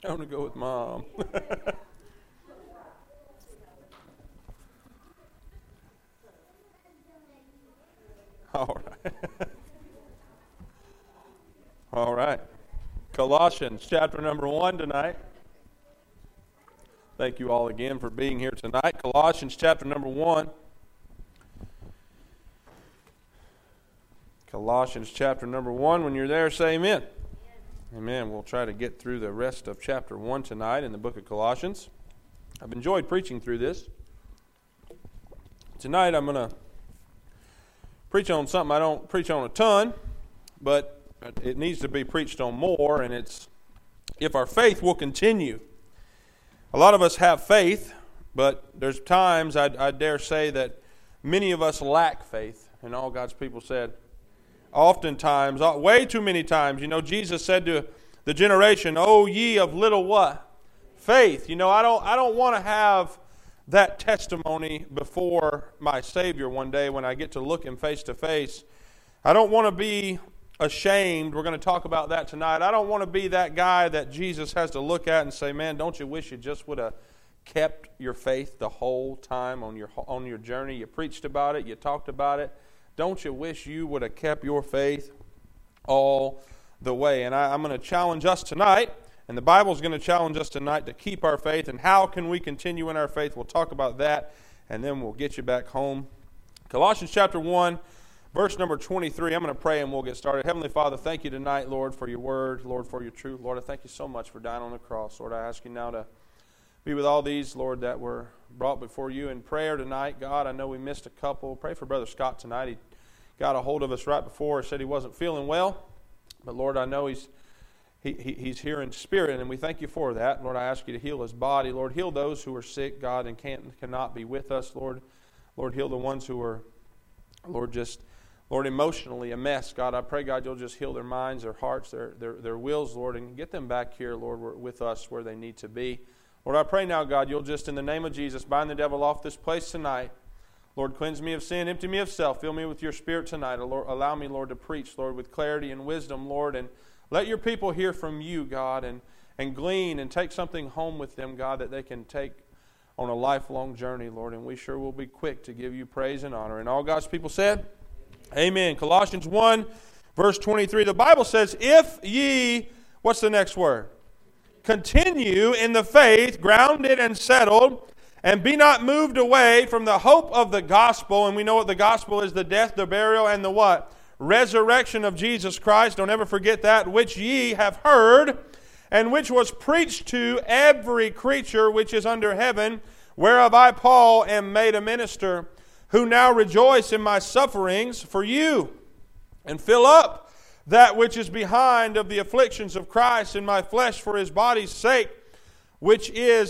I want to go with Mom. All right. All right. Colossians chapter number 1 tonight. Thank you all again for being here tonight. Colossians chapter number 1. Colossians chapter number 1. When you're there, say amen. Amen. We'll try to get through the rest of chapter 1 tonight in the book of Colossians. I've enjoyed preaching through this. Tonight I'm going to preach on something I don't preach on a ton, but it needs to be preached on more, and it's if our faith will continue. A lot of us have faith, but there's times I dare say that many of us lack faith, and all God's people said, oftentimes, way too many times, Jesus said to the generation, "Oh, ye of little what? Faith." I don't want to have that testimony before my Savior one day when I get to look Him face to face. I don't want to be ashamed. We're going to talk about that tonight. I don't want to be that guy that Jesus has to look at and say, "Man, don't you wish you just would have kept your faith the whole time on your journey? You preached about it, you talked about it. Don't you wish you would have kept your faith all the way?" And I'm going to challenge us tonight, and the Bible's going to challenge us tonight to keep our faith. And how can we continue in our faith? We'll talk about that, and then we'll get you back home. Colossians chapter 1, verse number 23. I'm going to pray and we'll get started. Heavenly Father, thank you tonight, Lord, for your word, Lord, for your truth. Lord, I thank you so much for dying on the cross. Lord, I ask you now to be with all these, Lord, that were brought before you in prayer tonight. God, I know we missed a couple. Pray for Brother Scott tonight. He got a hold of us right before, said he wasn't feeling well. But Lord, I know he's here in spirit, and we thank you for that. Lord, I ask you to heal his body. Lord, heal those who are sick, God, and cannot be with us. Lord, heal the ones who are, Lord, emotionally a mess. God, I pray, God, you'll just heal their minds, their hearts, their wills, Lord, and get them back here, Lord, with us where they need to be. Lord, I pray now, God, you'll just, in the name of Jesus, bind the devil off this place tonight. Lord, cleanse me of sin, empty me of self, fill me with your Spirit tonight. Lord, allow me, Lord, to preach, Lord, with clarity and wisdom, Lord, and let your people hear from you, God, and glean and take something home with them, God, that they can take on a lifelong journey, Lord, and we sure will be quick to give you praise and honor. And all God's people said, amen. Colossians 1, verse 23, the Bible says, if ye, what's the next word? Continue in the faith, grounded and settled, and be not moved away from the hope of the gospel. And we know what the gospel is, the death, the burial, and the what? Resurrection of Jesus Christ. Don't ever forget that. Which ye have heard, and which was preached to every creature which is under heaven, whereof I, Paul, am made a minister, who now rejoice in my sufferings for you, and fill up that which is behind of the afflictions of Christ in my flesh for his body's sake, which is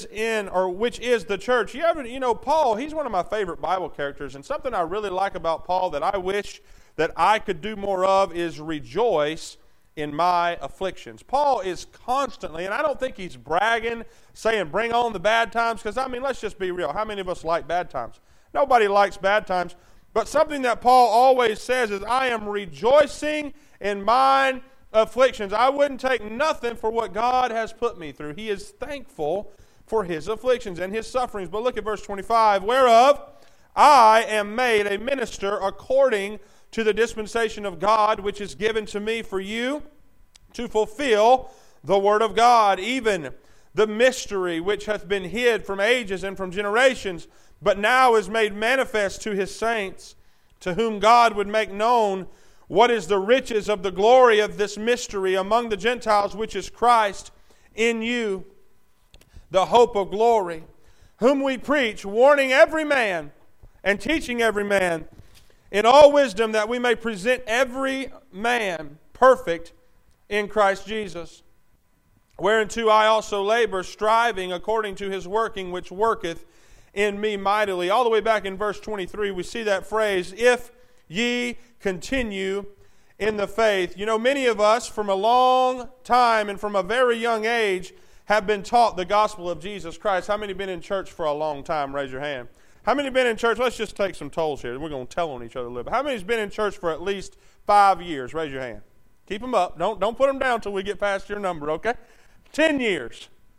the church. Paul, he's one of my favorite Bible characters, and something I really like about Paul that I wish that I could do more of is rejoice in my afflictions. Paul is constantly, and I don't think he's bragging, saying bring on the bad times, because let's just be real. How many of us like bad times? Nobody likes bad times. But something that Paul always says is, I am rejoicing in mine afflictions. I wouldn't take nothing for what God has put me through. He is thankful for his afflictions and his sufferings. But look at verse 25. Whereof I am made a minister according to the dispensation of God, which is given to me for you to fulfill the word of God, even the mystery which hath been hid from ages and from generations, but now is made manifest to his saints, to whom God would make known what is the riches of the glory of this mystery among the Gentiles, which is Christ in you, the hope of glory, whom we preach, warning every man and teaching every man in all wisdom, that we may present every man perfect in Christ Jesus. Whereunto I also labor, striving according to his working, which worketh in me mightily. All the way back in verse 23, we see that phrase, if ye continue in the faith. Many of us from a long time and from a very young age have been taught the gospel of Jesus Christ. How many have been in church for a long time? Raise your hand. How many have been in church? Let's just take some tolls here. We're going to tell on each other a little bit. How many has been in church for at least 5 years? Raise your hand. Keep them up. Don't put them down until we get past your number, okay? 10 years.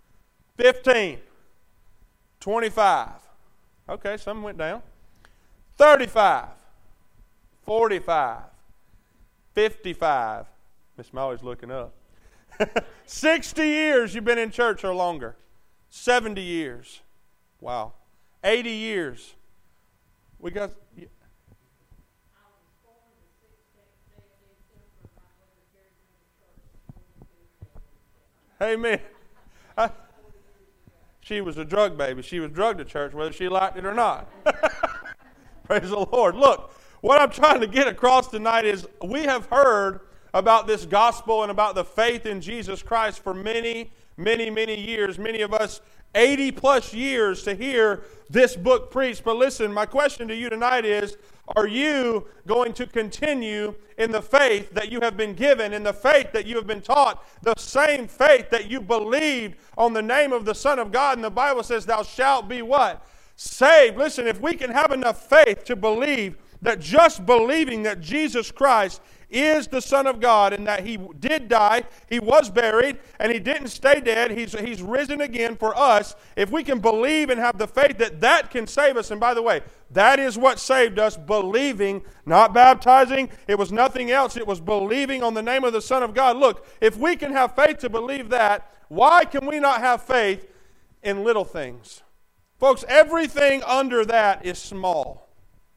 15. 25. Okay, some went down. 35. 45. 55. Miss Molly's looking up. 60 years you've been in church or longer. 70 years. Wow. 80 years. We got... Amen. She was a drug baby. She was drugged to church whether she liked it or not. Praise the Lord. Look, what I'm trying to get across tonight is we have heard about this gospel and about the faith in Jesus Christ for many, many, many years. Many of us 80 plus years to hear this book preached. But listen, my question to you tonight is, are you going to continue in the faith that you have been given, in the faith that you have been taught, the same faith that you believed on the name of the Son of God? And the Bible says, thou shalt be what? Saved. Listen, if we can have enough faith to believe that just believing that Jesus Christ is the Son of God and that He did die, He was buried, and He didn't stay dead, He's risen again for us. If we can believe and have the faith that that can save us, and by the way, that is what saved us, believing, not baptizing. It was nothing else. It was believing on the name of the Son of God. Look, if we can have faith to believe that, why can we not have faith in little things? Folks, everything under that is small.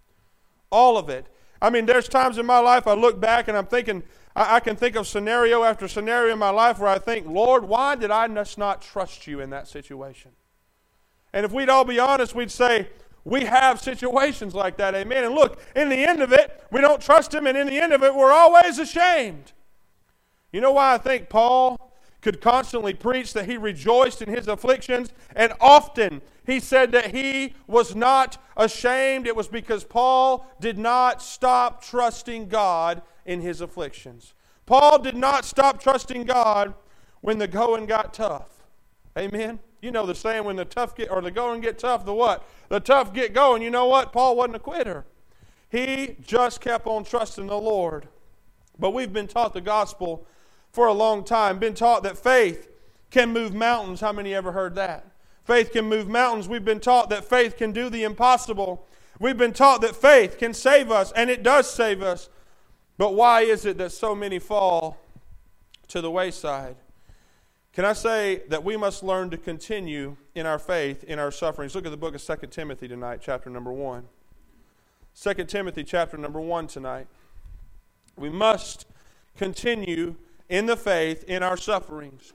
All of it. I mean, there's times in my life I look back and I'm thinking, I can think of scenario after scenario in my life where I think, Lord, why did I just not trust you in that situation? And if we'd all be honest, we'd say, we have situations like that, amen. And look, in the end of it, we don't trust Him, and in the end of it, we're always ashamed. You know why I think Paul could constantly preach that he rejoiced in his afflictions, and often he said that he was not ashamed? It was because Paul did not stop trusting God in his afflictions. Paul did not stop trusting God when the going got tough. Amen? You know the saying, when the going get tough, the what? The tough get going. You know what? Paul wasn't a quitter. He just kept on trusting the Lord. But we've been taught the gospel for a long time, been taught that faith can move mountains. How many ever heard that? Faith can move mountains. We've been taught that faith can do the impossible. We've been taught that faith can save us, and it does save us. But why is it that so many fall to the wayside? Can I say that we must learn to continue in our faith, in our sufferings? Look at the book of 2 Timothy tonight, chapter number 1. 2 Timothy chapter number 1 tonight. We must continue in the faith in our sufferings.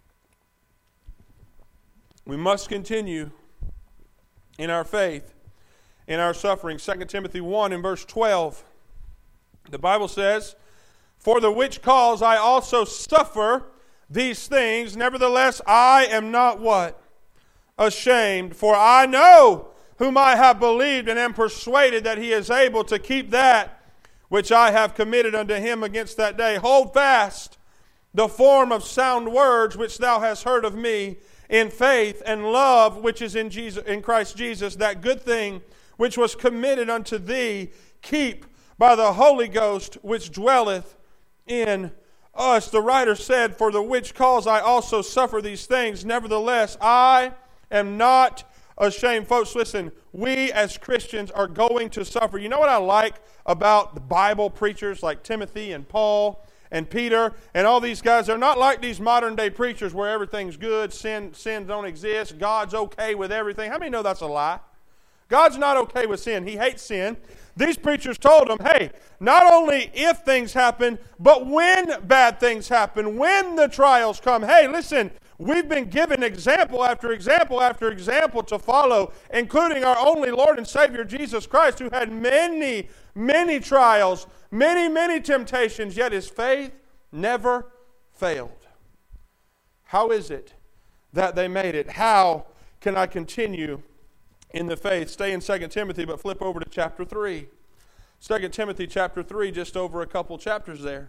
We must continue in our faith in our sufferings. 2 Timothy 1 in verse 12. The Bible says, for the which cause I also suffer these things, nevertheless I am not what? Ashamed, for I know whom I have believed, and am persuaded that He is able to keep that which I have committed unto Him against that day. Hold fast the form of sound words which thou hast heard of me, in faith and love which is in Christ Jesus. That good thing which was committed unto thee, keep by the Holy Ghost which dwelleth in us. The writer said, for the which cause I also suffer these things, nevertheless I am not ashamed. Folks, listen, we as Christians are going to suffer. You know what I like about the Bible preachers like Timothy and Paul and Peter and all these guys? They're not like these modern day preachers where everything's good, sin don't exist, God's okay with everything. How many know that's a lie? God's not okay with sin. He hates sin. These preachers told them, hey, not only if things happen, but when bad things happen, when the trials come, hey, listen, we've been given example after example after example to follow, including our only Lord and Savior, Jesus Christ, who had many, many trials, many, many temptations, yet His faith never failed. How is it that they made it? How can I continue in the faith? Stay in 2 Timothy, but flip over to chapter 3. 2 Timothy chapter 3, just over a couple chapters there.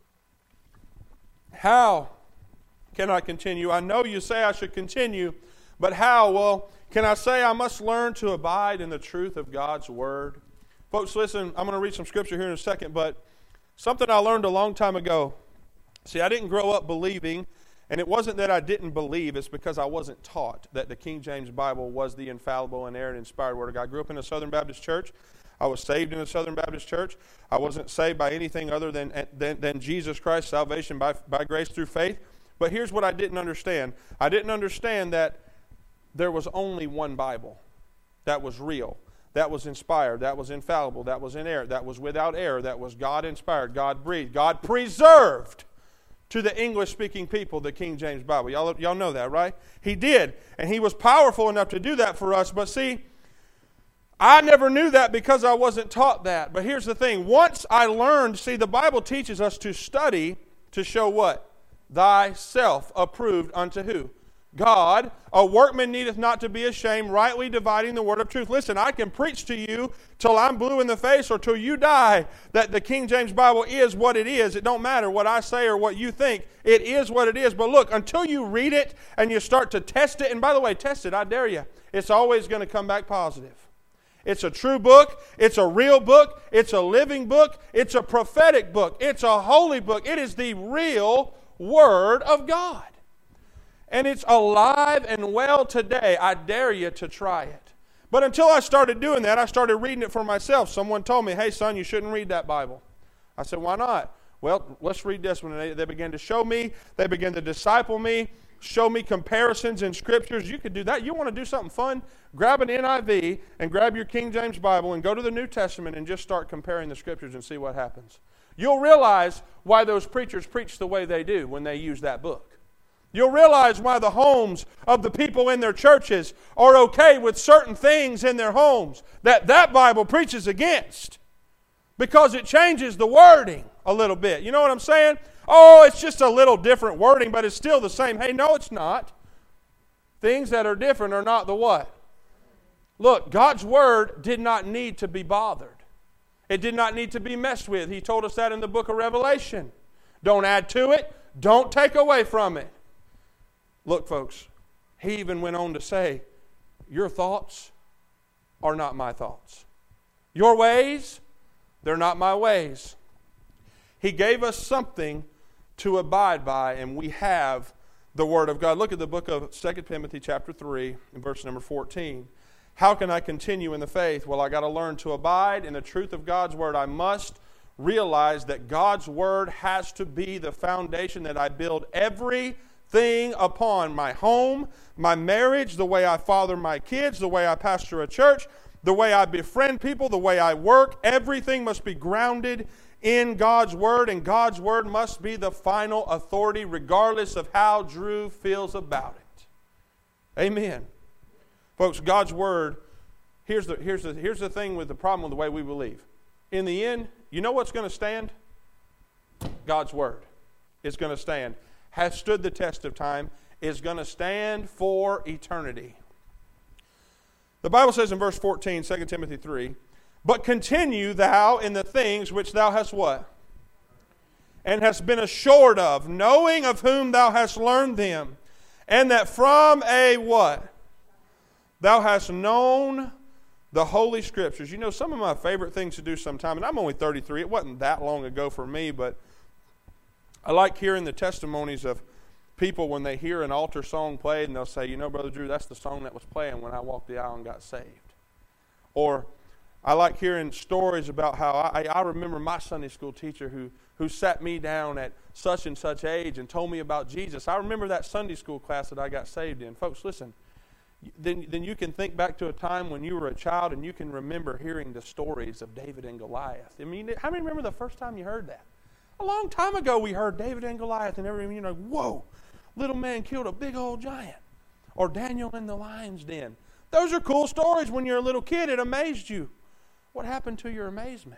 How can I continue? I know you say I should continue, but how? Well, can I say I must learn to abide in the truth of God's Word? Folks, listen, I'm going to read some scripture here in a second, but something I learned a long time ago. See, I didn't grow up believing And it wasn't that I didn't believe, it's because I wasn't taught that the King James Bible was the infallible, inerrant, inspired Word of God. I grew up in a Southern Baptist church. I was saved in a Southern Baptist church. I wasn't saved by anything other than Jesus Christ, salvation by grace through faith. But here's what I didn't understand. I didn't understand that there was only one Bible that was real, that was inspired, that was infallible, that was inerrant, that was without error, that was God-inspired, God-breathed, God-preserved to the English-speaking people, the King James Bible. Y'all know that, right? He did, and He was powerful enough to do that for us. But see, I never knew that because I wasn't taught that. But here's the thing. Once I learned, see, the Bible teaches us to study to show what? Thyself approved unto who? God. A workman needeth not to be ashamed, rightly dividing the word of truth. Listen, I can preach to you till I'm blue in the face or till you die that the King James Bible is what it is. It don't matter what I say or what you think. It is what it is. But look, until you read it and you start to test it, and by the way, test it, I dare you. It's always going to come back positive. It's a true book. It's a real book. It's a living book. It's a prophetic book. It's a holy book. It is the real Word of God. And it's alive and well today. I dare you to try it. But until I started doing that, I started reading it for myself. Someone told me, hey, son, you shouldn't read that Bible. I said, why not? Well, let's read this one. And they began to show me. They began to disciple me, show me comparisons in Scriptures. You could do that. You want to do something fun? Grab an NIV and grab your King James Bible and go to the New Testament and just start comparing the Scriptures and see what happens. You'll realize why those preachers preach the way they do when they use that book. You'll realize why the homes of the people in their churches are okay with certain things in their homes that Bible preaches against. Because it changes the wording a little bit. You know what I'm saying? Oh, it's just a little different wording, but it's still the same. Hey, no, it's not. Things that are different are not the what? Look, God's Word did not need to be bothered. It did not need to be messed with. He told us that in the book of Revelation. Don't add to it. Don't take away from it. Look, folks, He even went on to say, your thoughts are not my thoughts. Your ways, they're not my ways. He gave us something to abide by, and we have the Word of God. Look at the book of 2 Timothy chapter 3 and verse number 14. How can I continue in the faith? Well, I got to learn to abide in the truth of God's Word. I must realize that God's Word has to be the foundation that I build everything upon. My home, my marriage, the way I father my kids, the way I pastor a church, the way I befriend people, the way I work. Everything must be grounded in God's Word, and God's Word must be the final authority regardless of how Drew feels about it. Amen. Folks, God's Word, here's the thing with the problem with the way we believe. In the end, you know what's going to stand? God's Word is going to stand. Has stood the test of time, is going to stand for eternity. The Bible says in verse 14, 2 Timothy 3, but continue thou in the things which thou hast what? And hast been assured of, knowing of whom thou hast learned them, and that from a what? Thou hast known the Holy Scriptures. You know, some of my favorite things to do sometime, and I'm only 33, it wasn't that long ago for me, but I like hearing the testimonies of people when they hear an altar song played and they'll say, you know, Brother Drew, that's the song that was playing when I walked the aisle and got saved. Or I like hearing stories about how I remember my Sunday school teacher who sat me down at such and such age and told me about Jesus. I remember that Sunday school class that I got saved in. Folks, listen, then you can think back to a time when you were a child and you can remember hearing the stories of David and Goliath. I mean, how many remember the first time you heard that? A long time ago we heard David and Goliath and everyone, you know, whoa, little man killed a big old giant. Or Daniel in the lion's den. Those are cool stories when you're a little kid. It amazed you. What happened to your amazement?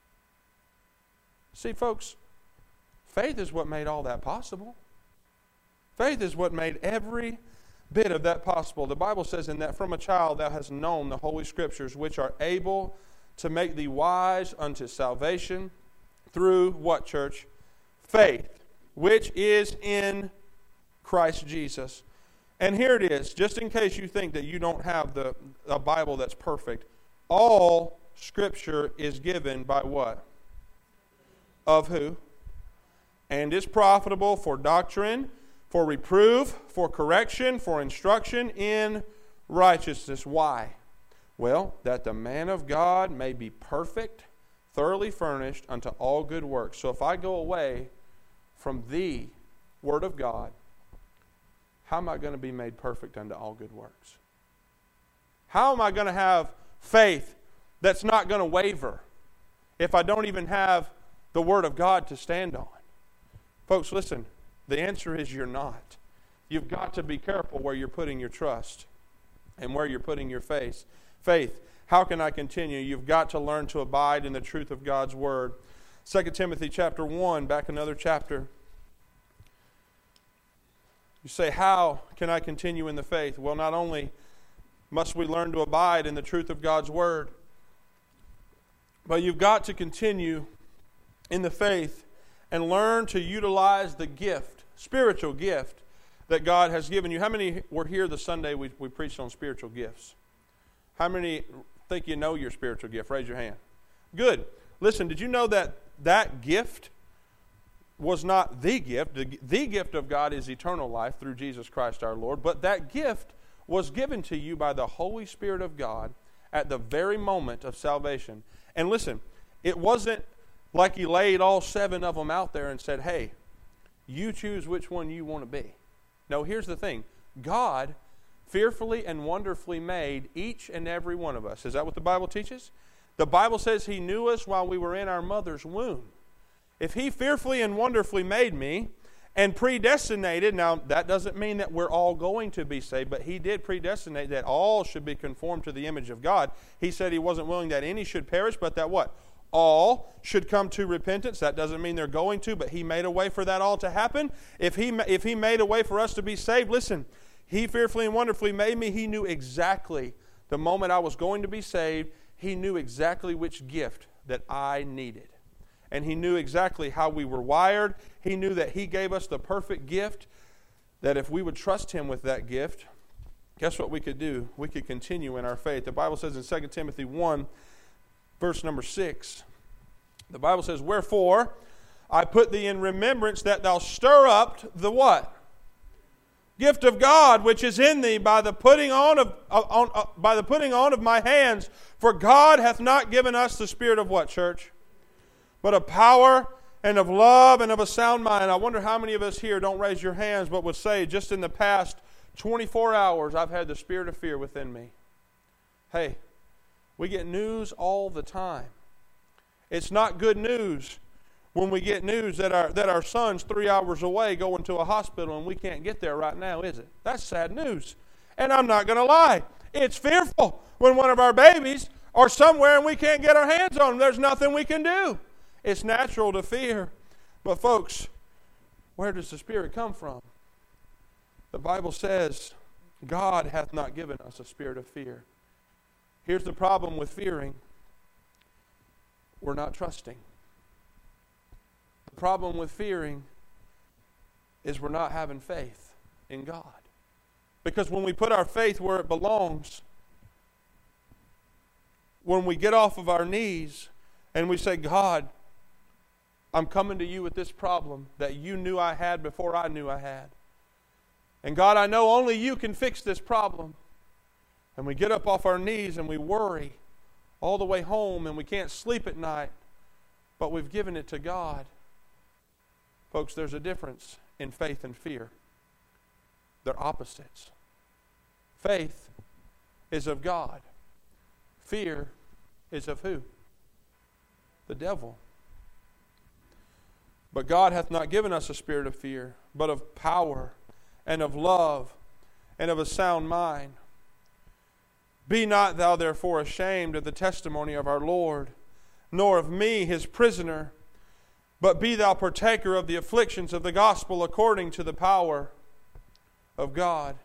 See, folks, faith is what made all that possible. Faith is what made every bit of that possible. The Bible says in that from a child thou hast known the Holy Scriptures, which are able to make thee wise unto salvation through what, church? Faith, which is in Christ Jesus. And here it is, just in case you think that you don't have a Bible that's perfect. All Scripture is given by what? Of who? And is profitable for doctrine, For reproof, for correction, for instruction in righteousness. Why? Well, that the man of God may be perfect, thoroughly furnished unto all good works. So if I go away from the Word of God, how am I going to be made perfect unto all good works? How am I going to have faith that's not going to waver if I don't even have the Word of God to stand on? Folks, listen, the answer is you're not. You've got to be careful where you're putting your trust and where you're putting your faith. How can I continue? You've got to learn to abide in the truth of God's Word. 2 Timothy chapter 1, back another chapter. You say, how can I continue in the faith? Well, not only must we learn to abide in the truth of God's Word, but you've got to continue in the faith and learn to utilize the gift, spiritual gift, that God has given you. How many were here the Sunday we preached on spiritual gifts? How many think you know your spiritual gift? Raise your hand. Good. Listen, did you know that that gift was not the gift? The gift of God is eternal life through Jesus Christ our Lord. But that gift was given to you by the Holy Spirit of God at the very moment of salvation. And listen, it wasn't like He laid all 7 of them out there and said, hey, you choose which one you want to be. No, here's the thing. God fearfully and wonderfully made each and every one of us. Is that what the Bible teaches? The Bible says He knew us while we were in our mother's womb. If He fearfully and wonderfully made me and predestinated, now that doesn't mean that we're all going to be saved, but He did predestinate that all should be conformed to the image of God. He said He wasn't willing that any should perish, but that what? All should come to repentance. That doesn't mean they're going to, but He made a way for that all to happen. If He made a way for us to be saved, listen, He fearfully and wonderfully made me. He knew exactly the moment I was going to be saved. He knew exactly which gift that I needed. And He knew exactly how we were wired. He knew that He gave us the perfect gift, that if we would trust Him with that gift, guess what we could do? We could continue in our faith. The Bible says in 2 Timothy 1, verse number 6, the Bible says, wherefore I put thee in remembrance that thou stir up the what? Gift of God which is in thee by the putting on of my hands. For God hath not given us the spirit of what, church? But of power and of love and of a sound mind. I wonder how many of us here, don't raise your hands, but would say, just in the past 24 hours, I've had the spirit of fear within me. Hey, we get news all the time. It's not good news when we get news that our son's 3 hours away going to a hospital and we can't get there right now, is it? That's sad news. And I'm not going to lie. It's fearful when one of our babies are somewhere and we can't get our hands on them. There's nothing we can do. It's natural to fear. But folks, where does the Spirit come from? The Bible says, God hath not given us a spirit of fear. Here's the problem with fearing. We're not trusting. The problem with fearing is we're not having faith in God. Because when we put our faith where it belongs, when we get off of our knees and we say, God, I'm coming to you with this problem that you knew I had before I knew I had. And God, I know only you can fix this problem. And we get up off our knees and we worry all the way home and we can't sleep at night, but we've given it to God. Folks, there's a difference in faith and fear. They're opposites. Faith is of God. Fear is of who? The devil. But God hath not given us a spirit of fear, but of power and of love and of a sound mind. Be not thou therefore ashamed of the testimony of our Lord, nor of me his prisoner, but be thou partaker of the afflictions of the gospel according to the power of God.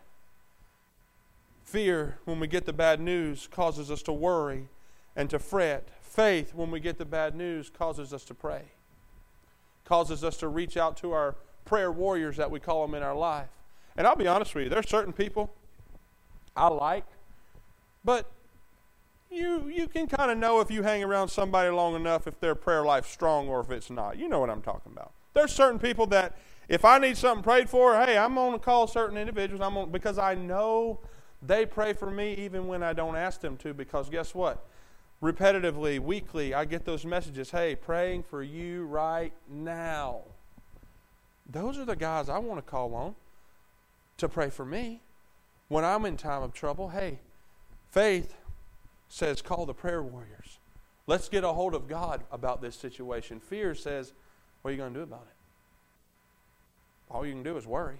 Fear, when we get the bad news, causes us to worry and to fret. Faith, when we get the bad news, causes us to pray. Causes us to reach out to our prayer warriors that we call them in our life. And I'll be honest with you, there's certain people I like, but you can kind of know if you hang around somebody long enough if their prayer life's strong or if it's not. You know what I'm talking about. There's certain people that If I need something prayed for, hey, I'm going to call certain individuals because I know they pray for me even when I don't ask them to, because guess what? Repetitively, weekly, I get those messages, hey, praying for you right now. Those are the guys I want to call on to pray for me when I'm in time of trouble. Hey, faith says call the prayer warriors. Let's get a hold of God about this situation. Fear says, what are you going to do about it? All you can do is worry.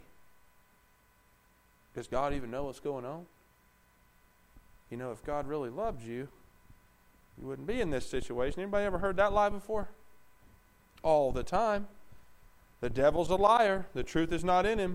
Does God even know what's going on? You know, if God really loved you, you wouldn't be in this situation. Anybody ever heard that lie before? All the time. The devil's a liar. The truth is not in him.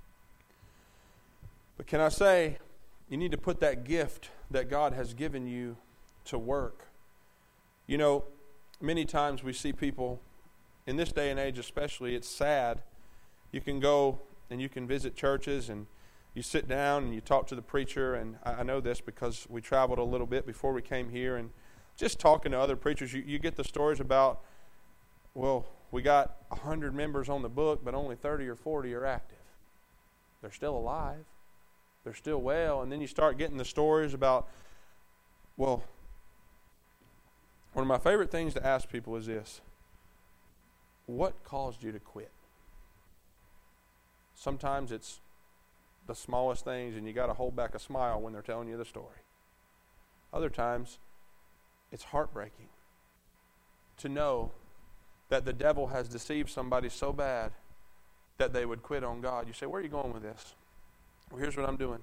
But can I say, you need to put that gift that God has given you to work. You know, many times we see people, in this day and age especially, it's sad. You can go and you can visit churches and you sit down and you talk to the preacher, and I know this because we traveled a little bit before we came here, and just talking to other preachers, you get the stories about, well, we got 100 members on the book, but only 30 or 40 are active. They're still alive. They're still well. And then you start getting the stories about, well, one of my favorite things to ask people is this: what caused you to quit? Sometimes it's the smallest things, and you got to hold back a smile when they're telling you the story. Other times, it's heartbreaking to know that the devil has deceived somebody so bad that they would quit on God. You say, where are you going with this? Well, here's what I'm doing.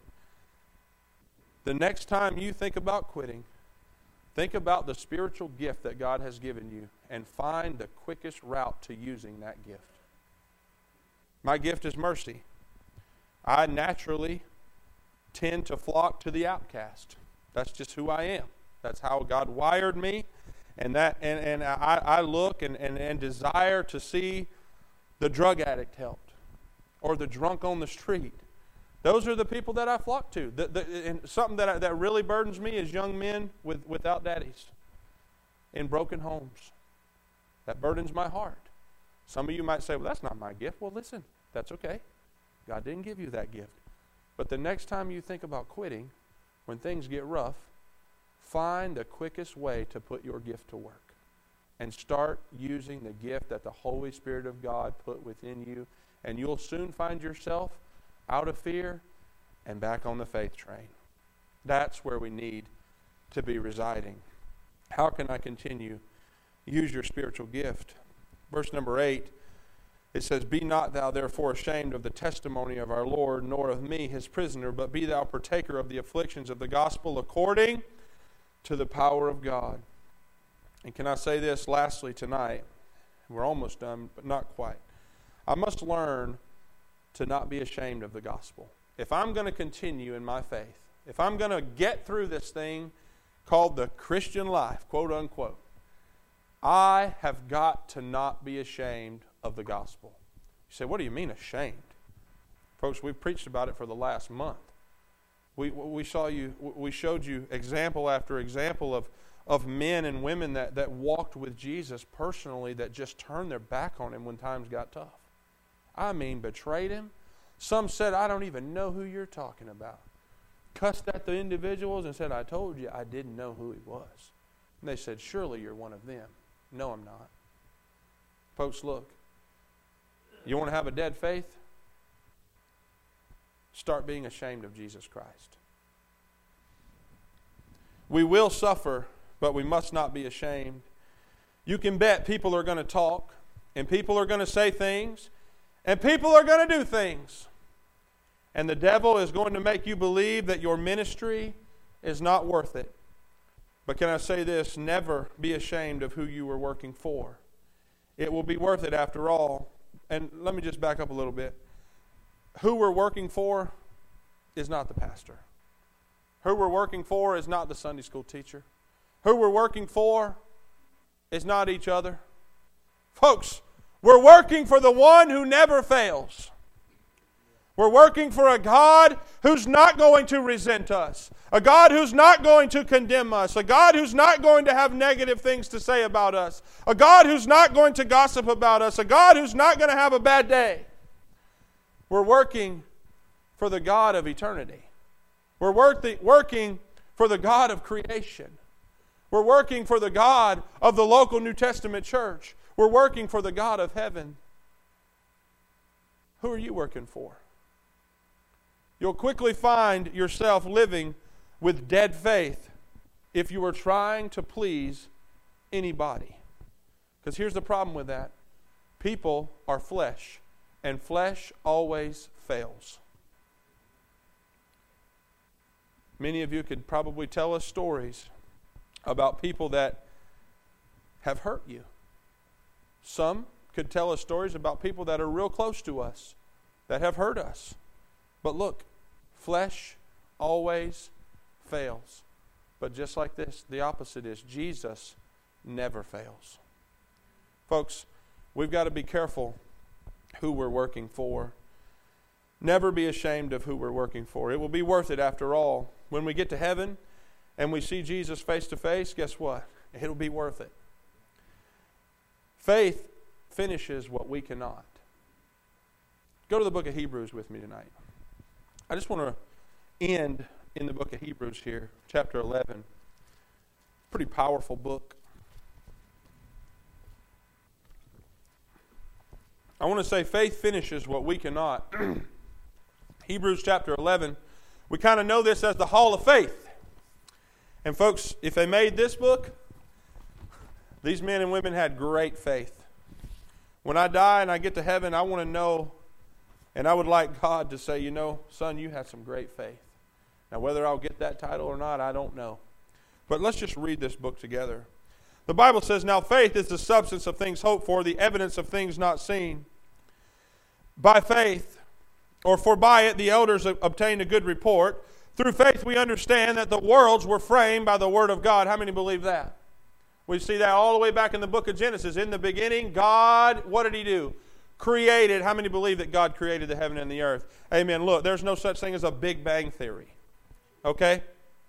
The next time you think about quitting, think about the spiritual gift that God has given you and find the quickest route to using that gift. My gift is mercy. I naturally tend to flock to the outcast. That's just who I am. That's how God wired me. And I look and desire to see the drug addict helped or the drunk on the street. Those are the people that I flock to. And something that really burdens me is young men without daddies in broken homes. That burdens my heart. Some of you might say, well, that's not my gift. Well, listen, that's okay. God didn't give you that gift. But the next time you think about quitting, when things get rough, find the quickest way to put your gift to work. And start using the gift that the Holy Spirit of God put within you. And you'll soon find yourself out of fear and back on the faith train. That's where we need to be residing. How can I continue? Use your spiritual gift. Verse number 8, it says, be not thou therefore ashamed of the testimony of our Lord, nor of me his prisoner, but be thou partaker of the afflictions of the gospel according to the power of God. And can I say this lastly tonight? We're almost done, but not quite. I must learn to not be ashamed of the gospel. If I'm going to continue in my faith, if I'm going to get through this thing called the Christian life, quote unquote, I have got to not be ashamed of the gospel. You say, what do you mean ashamed? Folks, we've preached about it for the last month. We showed you example after example of men and women that walked with Jesus personally that just turned their back on him when times got tough. I mean, betrayed him. Some said, I don't even know who you're talking about. Cussed at the individuals and said, I told you I didn't know who he was. And they said, surely you're one of them. No, I'm not. Folks, look. You want to have a dead faith? Start being ashamed of Jesus Christ. We will suffer, but we must not be ashamed. You can bet people are going to talk, and people are going to say things, and people are going to do things. And the devil is going to make you believe that your ministry is not worth it. But can I say this? Never be ashamed of who you were working for. It will be worth it after all. And let me just back up a little bit. Who we're working for is not the pastor. Who we're working for is not the Sunday school teacher. Who we're working for is not each other. Folks, we're working for the one who never fails. We're working for a God who's not going to resent us. A God who's not going to condemn us. A God who's not going to have negative things to say about us. A God who's not going to gossip about us. A God who's not going to have a bad day. We're working for the God of eternity. We're working for the God of creation. We're working for the God of the local New Testament church. We're working for the God of heaven. Who are you working for? You'll quickly find yourself living with dead faith if you are trying to please anybody. Because here's the problem with that. People are flesh, and flesh always fails. Many of you could probably tell us stories about people that have hurt you. Some could tell us stories about people that are real close to us that have hurt us. But look, flesh always fails. But just like this, the opposite is Jesus never fails. Folks, we've got to be careful who we're working for. Never be ashamed of who we're working for. It will be worth it after all. When we get to heaven and we see Jesus face to face, guess what? It'll be worth it. Faith finishes what we cannot. Go to the book of Hebrews with me tonight. I just want to end in the book of Hebrews here, chapter 11. Pretty powerful book. I want to say faith finishes what we cannot. Hebrews chapter 11. We kind of know this as the Hall of Faith. And folks, if they made this book, these men and women had great faith. When I die and I get to heaven, I want to know, and I would like God to say, you know, son, you had some great faith. Now, whether I'll get that title or not, I don't know. But let's just read this book together. The Bible says, now faith is the substance of things hoped for, the evidence of things not seen. By faith, for by it the elders obtained a good report. Through faith we understand that the worlds were framed by the word of God. How many believe that? We see that all the way back in the book of Genesis. In the beginning, God, what did He do? Created. How many believe that God created the heaven and the earth? Amen. Look, there's no such thing as a Big Bang Theory. Okay?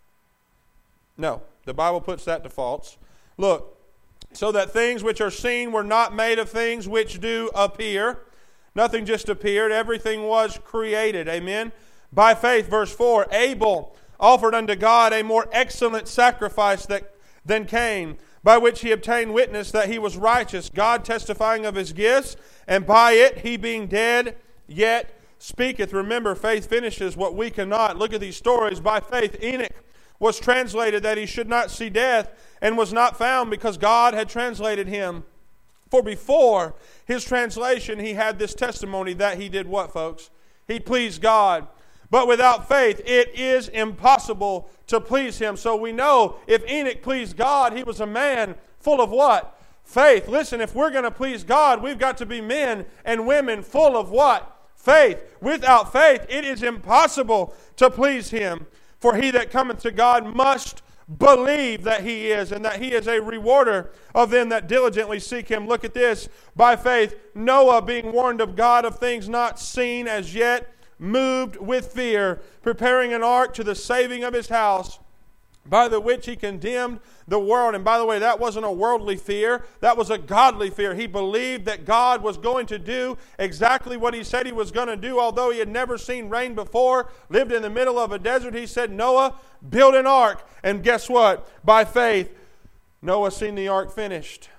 No. The Bible puts that to false. Look, so that things which are seen were not made of things which do appear. Nothing just appeared. Everything was created. Amen. By faith, verse 4, Abel offered unto God a more excellent sacrifice than Cain, by which he obtained witness that he was righteous, God testifying of his gifts, and by it he being dead yet speaketh. Remember, faith finishes what we cannot. Look at these stories. By faith, Enoch was translated that he should not see death, and was not found because God had translated him. For before his translation, he had this testimony that he did what, folks? He pleased God. But without faith, it is impossible to please Him. So we know if Enoch pleased God, he was a man full of what? Faith. Listen, if we're going to please God, we've got to be men and women full of what? Faith. Without faith, it is impossible to please Him. For he that cometh to God must believe that He is, and that He is a rewarder of them that diligently seek Him. Look at this. By faith, Noah, being warned of God of things not seen as yet, moved with fear, preparing an ark to the saving of his house, by the which he condemned the world. And by the way, that wasn't a worldly fear. That was a godly fear. He believed that God was going to do exactly what He said He was going to do. Although he had never seen rain before, lived in the middle of a desert, he said, Noah, build an ark. And guess what? By faith, Noah seen the ark finished.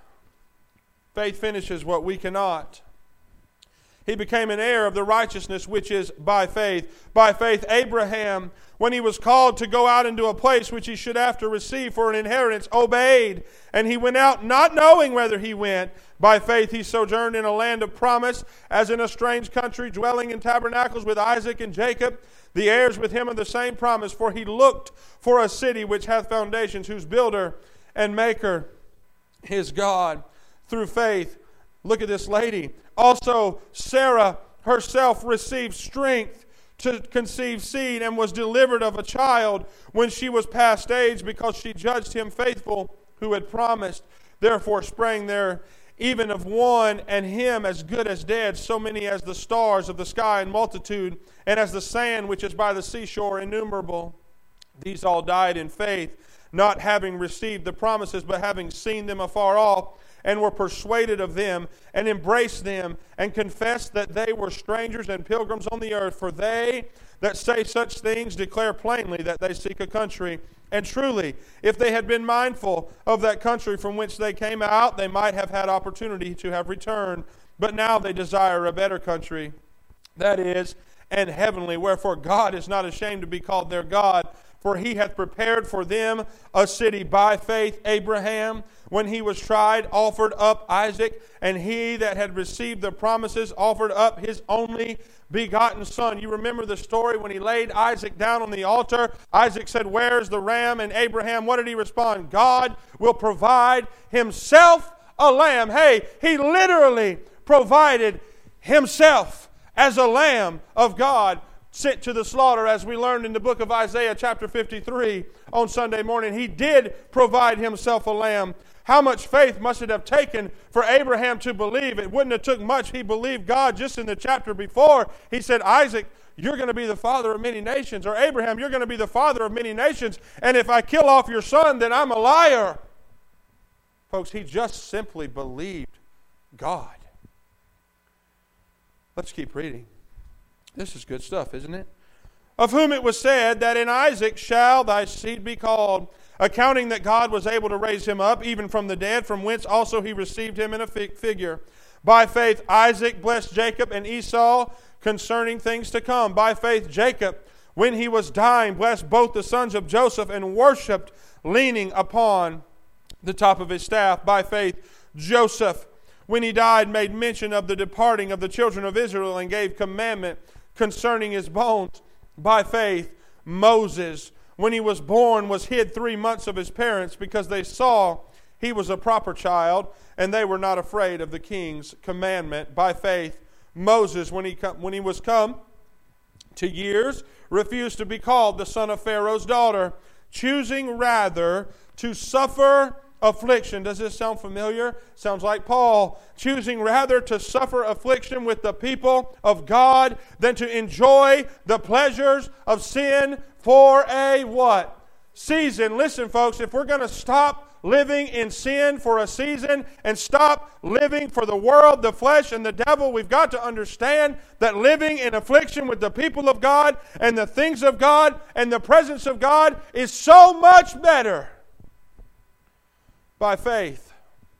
Faith finishes what we cannot. He became an heir of the righteousness which is by faith. By faith, Abraham, when he was called to go out into a place which he should after receive for an inheritance, obeyed. And he went out not knowing whither he went. By faith he sojourned in a land of promise, as in a strange country, dwelling in tabernacles with Isaac and Jacob, the heirs with him of the same promise. For he looked for a city which hath foundations, whose builder and maker is God. Through faith, look at this lady. Also, Sarah herself received strength to conceive seed, and was delivered of a child when she was past age, because she judged him faithful who had promised. Therefore sprang there even of one, and him as good as dead, so many as the stars of the sky in multitude, and as the sand which is by the seashore innumerable. These all died in faith, not having received the promises, but having seen them afar off, and were persuaded of them, and embraced them, and confessed that they were strangers and pilgrims on the earth. For they that say such things declare plainly that they seek a country. And truly, if they had been mindful of that country from which they came out, they might have had opportunity to have returned. But now they desire a better country, that is, and heavenly. Wherefore God is not ashamed to be called their God, for he hath prepared for them a city. By faith Abraham, when he was tried, offered up Isaac, and he that had received the promises offered up his only begotten son. You remember the story when he laid Isaac down on the altar. Isaac said, "Where's the ram?" And Abraham, what did he respond? God will provide himself a lamb. Hey, he literally provided himself as a lamb of God sent to the slaughter, as we learned in the book of Isaiah chapter 53 on Sunday morning. He did provide himself a lamb. How much faith must it have taken for Abraham to believe? It wouldn't have took much. He believed God just in the chapter before. He said, "Isaac, you're going to be the father of many nations." Or, "Abraham, you're going to be the father of many nations. And if I kill off your son, then I'm a liar." Folks, he just simply believed God. Let's keep reading. This is good stuff, isn't it? Of whom it was said that in Isaac shall thy seed be called, accounting that God was able to raise him up even from the dead, from whence also he received him in a figure. By faith Isaac blessed Jacob and Esau concerning things to come. By faith Jacob, when he was dying, blessed both the sons of Joseph and worshipped, leaning upon the top of his staff. By faith Joseph, when he died, made mention of the departing of the children of Israel and gave commandment concerning his bones. By faith Moses, when he was born, was hid 3 months of his parents, because they saw he was a proper child, and they were not afraid of the king's commandment. By faith Moses, when he was come to years, refused to be called the son of Pharaoh's daughter, choosing rather to suffer affliction. Does this sound familiar? Sounds like Paul. Choosing rather to suffer affliction with the people of God than to enjoy the pleasures of sin for a what? Season. Listen, folks, if we're going to stop living in sin for a season and stop living for the world, the flesh, and the devil, we've got to understand that living in affliction with the people of God and the things of God and the presence of God is so much better. By faith,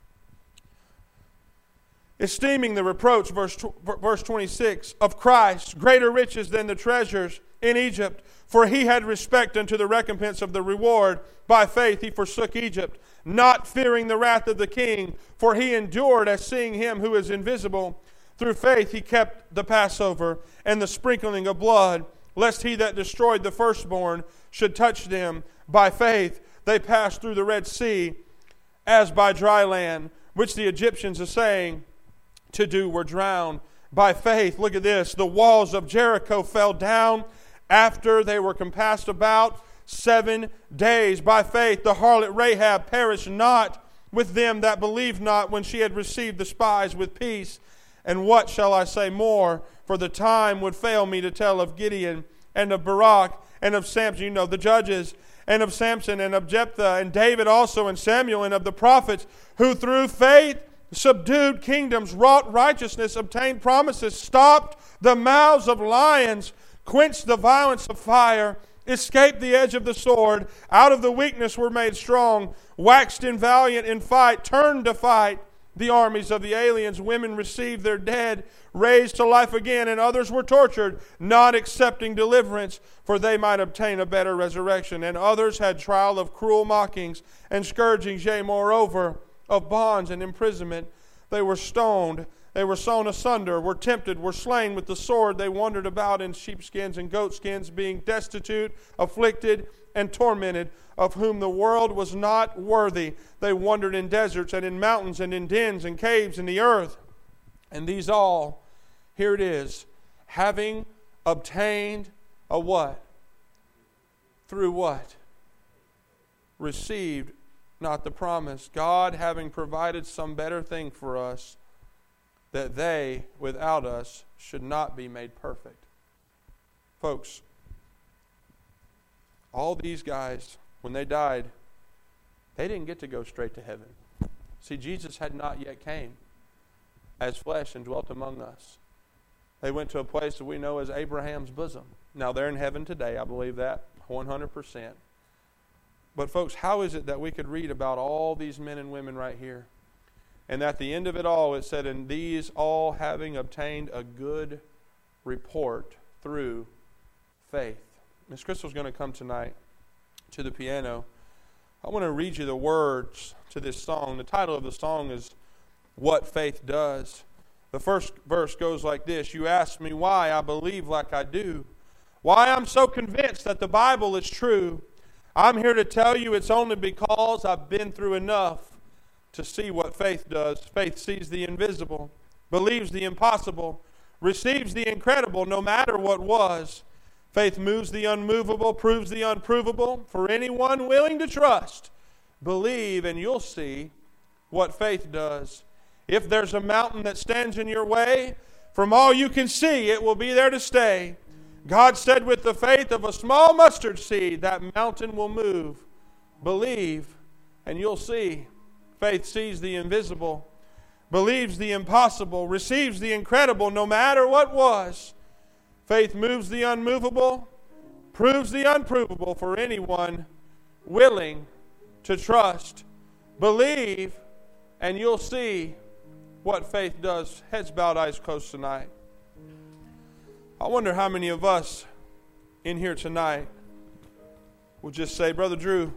esteeming the reproach, verse 26, of Christ greater riches than the treasures in Egypt, for he had respect unto the recompense of the reward. By faith he forsook Egypt, not fearing the wrath of the king, for he endured as seeing him who is invisible. Through faith he kept the Passover and the sprinkling of blood, lest he that destroyed the firstborn should touch them. By faith they passed through the Red Sea, as by dry land, which the Egyptians, assaying to do, were drowned. By faith, look at this, the walls of Jericho fell down after they were compassed about 7 days. By faith, the harlot Rahab perished not with them that believed not, when she had received the spies with peace. And what shall I say more? For the time would fail me to tell of Gideon and of Barak and of Samson, you know, the judges, and of Samson and of Jephthah and David also and Samuel, and of the prophets, who through faith subdued kingdoms, wrought righteousness, obtained promises, stopped the mouths of lions, quenched the violence of fire, escaped the edge of the sword, out of the weakness were made strong, waxed in valiant in fight, turned to fight the armies of the aliens. Women received their dead raised to life again, and others were tortured, not accepting deliverance, for they might obtain a better resurrection. And others had trial of cruel mockings and scourgings, yea, moreover, of bonds and imprisonment. They were stoned, they were sawn asunder, were tempted, were slain with the sword. They wandered about in sheepskins and goatskins, being destitute, afflicted, and tormented, of whom the world was not worthy. They wandered in deserts and in mountains and in dens and caves in the earth. And these all, here it is, having obtained a what? Through what? Received not the promise. God having provided some better thing for us, that they without us should not be made perfect. Folks, all these guys, when they died, they didn't get to go straight to heaven. See, Jesus had not yet came as flesh and dwelt among us. They went to a place that we know as Abraham's bosom. Now, they're in heaven today. I believe that 100%. But folks, how is it that we could read about all these men and women right here, and at the end of it all it said, and these all having obtained a good report through faith. Miss Crystal's going to come tonight to the piano. I want to read you the words to this song. The title of the song is What Faith Does. The first verse goes like this. You ask me why I believe like I do, why I'm so convinced that the Bible is true. I'm here to tell you it's only because I've been through enough to see what faith does. Faith sees the invisible, believes the impossible, receives the incredible no matter what was. Faith moves the unmovable, proves the unprovable. For anyone willing to trust, believe and you'll see what faith does. If there's a mountain that stands in your way, from all you can see, it will be there to stay. God said with the faith of a small mustard seed, that mountain will move. Believe and you'll see. Faith sees the invisible, believes the impossible, receives the incredible no matter what was. Faith moves the unmovable, proves the unprovable for anyone willing to trust. Believe and you'll see what faith does. Heads bowed, eyes closed tonight. I wonder how many of us in here tonight will just say, Brother Drew,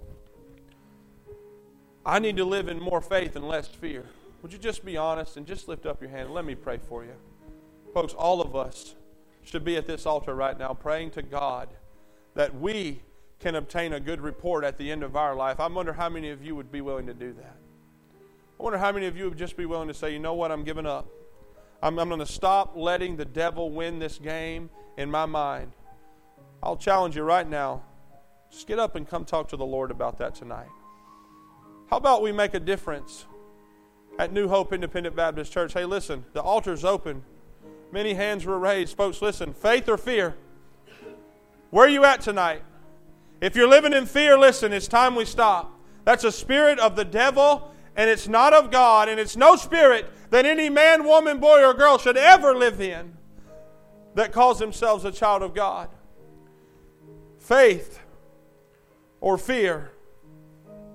I need to live in more faith and less fear. Would you just be honest and just lift up your hand and let me pray for you? Folks, all of us should be at this altar right now praying to God that we can obtain a good report at the end of our life. I wonder how many of you would be willing to do that. I wonder how many of you would just be willing to say, you know what, I'm giving up. I'm going to stop letting the devil win this game in my mind. I'll challenge you right now. Just get up and come talk to the Lord about that tonight. How about we make a difference at New Hope Independent Baptist Church? Hey, listen, the altar's open. Many hands were raised. Folks, listen, faith or fear? Where are you at tonight? If you're living in fear, listen, it's time we stop. That's a spirit of the devil, and it's not of God, and it's no spirit that any man, woman, boy, or girl should ever live in that calls themselves a child of God. Faith or fear?